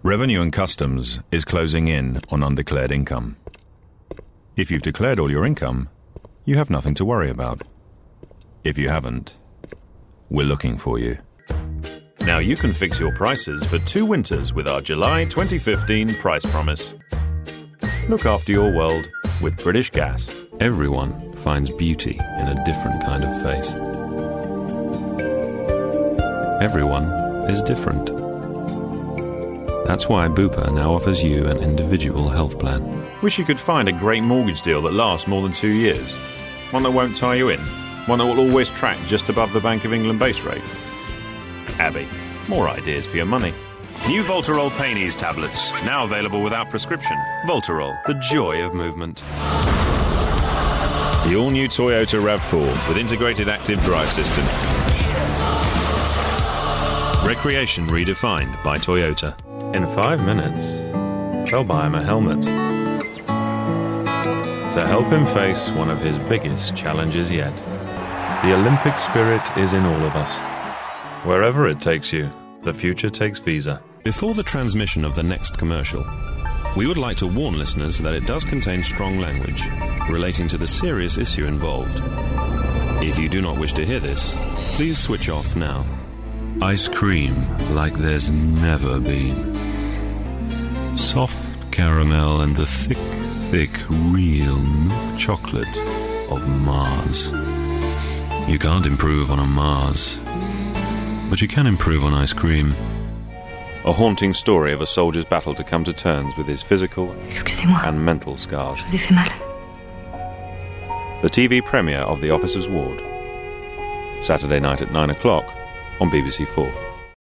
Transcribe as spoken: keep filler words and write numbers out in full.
Revenue and Customs is closing in on undeclared income. If you've declared all your income, you have nothing to worry about. If you haven't, we're looking for you. Now you can fix your prices for two winters with our July twenty fifteen price promise. Look after your world with British Gas. Everyone finds beauty in a different kind of face. Everyone is different. That's why Bupa now offers you an individual health plan. Wish you could find a great mortgage deal that lasts more than two years. One that won't tie you in. One that will always track just above the Bank of England base rate. Abby, more ideas for your money. New Voltarol Pain Ease tablets, now available without prescription. Voltarol, the joy of movement. The all-new Toyota RAV four with integrated active drive system. Recreation redefined by Toyota. In five minutes, they'll buy him a helmet to help him face one of his biggest challenges yet. The Olympic spirit is in all of us. Wherever it takes you, the future takes Visa. Before the transmission of the next commercial, we would like to warn listeners that it does contain strong language relating to the serious issue involved. If you do not wish to hear this, please switch off now. Ice cream like there's never been. Soft caramel and the thick, thick, real milk chocolate of Mars. You can't improve on a Mars, but you can improve on ice cream. A haunting story of a soldier's battle to come to terms with his physical and mental scars. Je vous ai fait mal. The T V premiere of The Officer's Ward. Saturday night at nine o'clock on B B C four.